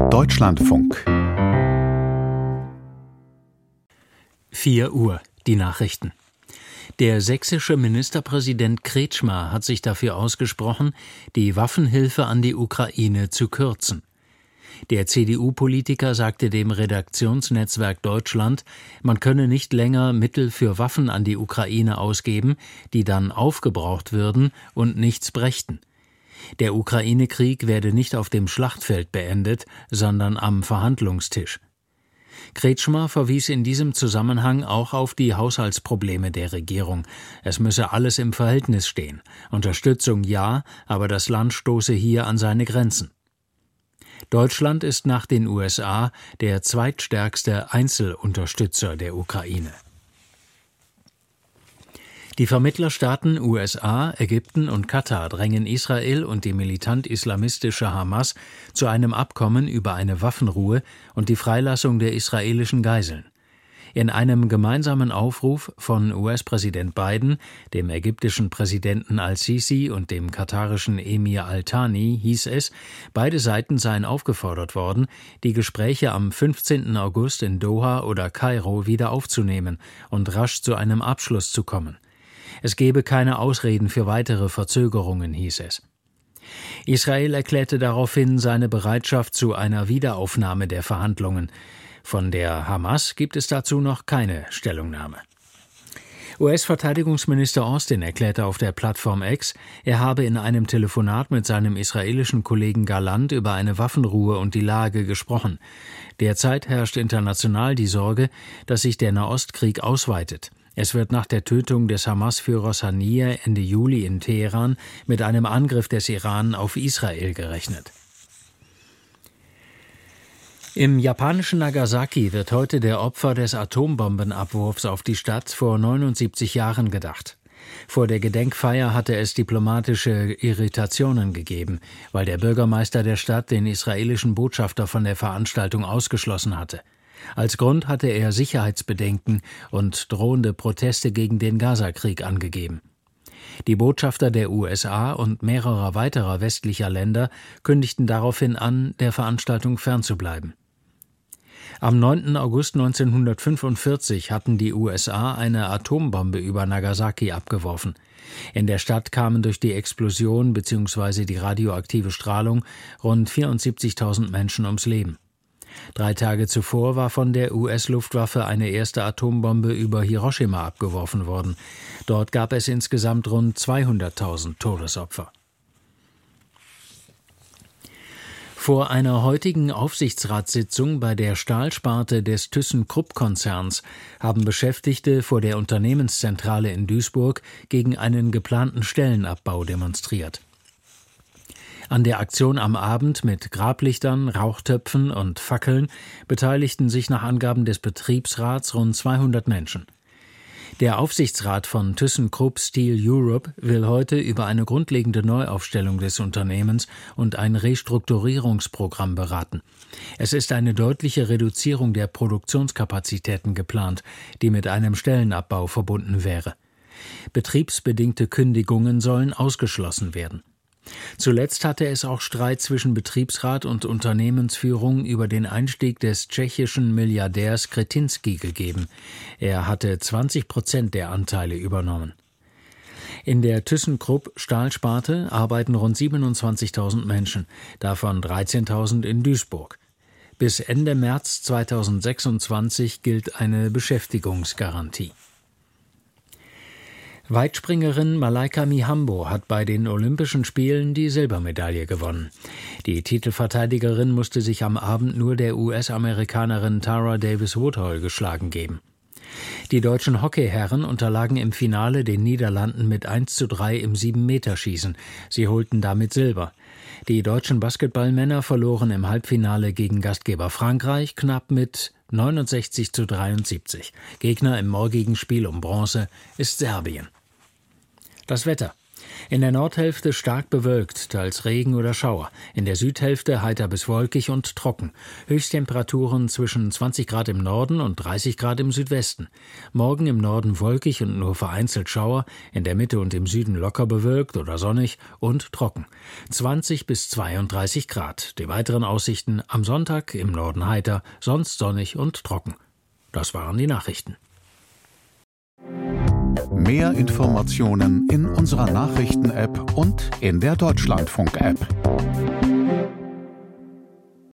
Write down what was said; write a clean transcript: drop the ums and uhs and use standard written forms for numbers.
Deutschlandfunk 4 Uhr, die Nachrichten. Der sächsische Ministerpräsident Kretschmer hat sich dafür ausgesprochen, die Waffenhilfe an die Ukraine zu kürzen. Der CDU-Politiker sagte dem Redaktionsnetzwerk Deutschland, man könne nicht länger Mittel für Waffen an die Ukraine ausgeben, die dann aufgebraucht würden und nichts brächten. Der Ukraine-Krieg werde nicht auf dem Schlachtfeld beendet, sondern am Verhandlungstisch. Kretschmer verwies in diesem Zusammenhang auch auf die Haushaltsprobleme der Regierung. Es müsse alles im Verhältnis stehen. Unterstützung ja, aber das Land stoße hier an seine Grenzen. Deutschland ist nach den USA der zweitstärkste Einzelunterstützer der Ukraine. Die Vermittlerstaaten USA, Ägypten und Katar drängen Israel und die militant-islamistische Hamas zu einem Abkommen über eine Waffenruhe und die Freilassung der israelischen Geiseln. In einem gemeinsamen Aufruf von US-Präsident Biden, dem ägyptischen Präsidenten al-Sisi und dem katarischen Emir al-Thani hieß es, beide Seiten seien aufgefordert worden, die Gespräche am 15. August in Doha oder Kairo wieder aufzunehmen und rasch zu einem Abschluss zu kommen. Es gebe keine Ausreden für weitere Verzögerungen, hieß es. Israel erklärte daraufhin seine Bereitschaft zu einer Wiederaufnahme der Verhandlungen. Von der Hamas gibt es dazu noch keine Stellungnahme. US-Verteidigungsminister Austin erklärte auf der Plattform X, er habe in einem Telefonat mit seinem israelischen Kollegen Gallant über eine Waffenruhe und die Lage gesprochen. Derzeit herrscht international die Sorge, dass sich der Nahostkrieg ausweitet. Es wird nach der Tötung des Hamas-Führers Haniyeh Ende Juli in Teheran mit einem Angriff des Iran auf Israel gerechnet. Im japanischen Nagasaki wird heute der Opfer des Atombombenabwurfs auf die Stadt vor 79 Jahren gedacht. Vor der Gedenkfeier hatte es diplomatische Irritationen gegeben, weil der Bürgermeister der Stadt den israelischen Botschafter von der Veranstaltung ausgeschlossen hatte. Als Grund hatte er Sicherheitsbedenken und drohende Proteste gegen den Gaza-Krieg angegeben. Die Botschafter der USA und mehrerer weiterer westlicher Länder kündigten daraufhin an, der Veranstaltung fernzubleiben. Am 9. August 1945 hatten die USA eine Atombombe über Nagasaki abgeworfen. In der Stadt kamen durch die Explosion bzw. die radioaktive Strahlung rund 74.000 Menschen ums Leben. 3 Tage zuvor war von der US-Luftwaffe eine erste Atombombe über Hiroshima abgeworfen worden. Dort gab es insgesamt rund 200.000 Todesopfer. Vor einer heutigen Aufsichtsratssitzung bei der Stahlsparte des ThyssenKrupp-Konzerns haben Beschäftigte vor der Unternehmenszentrale in Duisburg gegen einen geplanten Stellenabbau demonstriert. An der Aktion am Abend mit Grablichtern, Rauchtöpfen und Fackeln beteiligten sich nach Angaben des Betriebsrats rund 200 Menschen. Der Aufsichtsrat von ThyssenKrupp Steel Europe will heute über eine grundlegende Neuaufstellung des Unternehmens und ein Restrukturierungsprogramm beraten. Es ist eine deutliche Reduzierung der Produktionskapazitäten geplant, die mit einem Stellenabbau verbunden wäre. Betriebsbedingte Kündigungen sollen ausgeschlossen werden. Zuletzt hatte es auch Streit zwischen Betriebsrat und Unternehmensführung über den Einstieg des tschechischen Milliardärs Křetínský gegeben. Er hatte 20% der Anteile übernommen. In der ThyssenKrupp Stahlsparte arbeiten rund 27.000 Menschen, davon 13.000 in Duisburg. Bis Ende März 2026 gilt eine Beschäftigungsgarantie. Weitspringerin Malaika Mihambo hat bei den Olympischen Spielen die Silbermedaille gewonnen. Die Titelverteidigerin musste sich am Abend nur der US-Amerikanerin Tara Davis-Woodhull geschlagen geben. Die deutschen Hockeyherren unterlagen im Finale den Niederlanden mit 1:3 im 7-Meter-Schießen. Sie holten damit Silber. Die deutschen Basketballmänner verloren im Halbfinale gegen Gastgeber Frankreich knapp mit 69:73. Gegner im morgigen Spiel um Bronze ist Serbien. Das Wetter. In der Nordhälfte stark bewölkt, teils Regen oder Schauer. In der Südhälfte heiter bis wolkig und trocken. Höchsttemperaturen zwischen 20 Grad im Norden und 30 Grad im Südwesten. Morgen im Norden wolkig und nur vereinzelt Schauer, in der Mitte und im Süden locker bewölkt oder sonnig und trocken. 20 bis 32 Grad. Die weiteren Aussichten am Sonntag im Norden heiter, sonst sonnig und trocken. Das waren die Nachrichten. Mehr Informationen in unserer Nachrichten-App und in der Deutschlandfunk-App.